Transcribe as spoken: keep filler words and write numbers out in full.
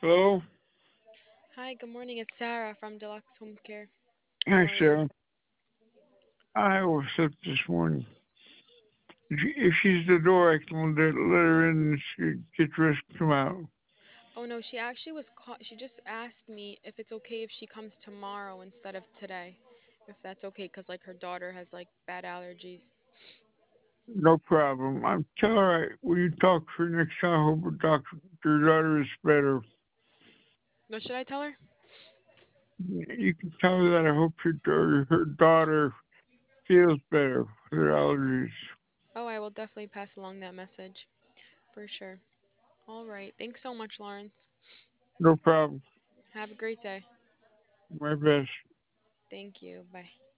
Hello? Hi, good morning. It's Sarah from Deluxe Home Care. How Hi, are you? Sarah. I was up this morning. If she- if she's the door, I can let, let her in and she get dressed and come out. Oh no, she actually was call- she just asked me if it's okay if she comes tomorrow instead of today. If that's okay cuz like her daughter has like bad allergies. No problem. I'm tell her I, when you talk to her next time, I hope her doctor, her daughter is better. What should I tell her? You can tell her that I hope her, daughter- her daughter feels better with her allergies. Oh, I will definitely pass along that message for sure. All right. Thanks so much, Lawrence. No problem. Have a great day. My best. Thank you. Bye.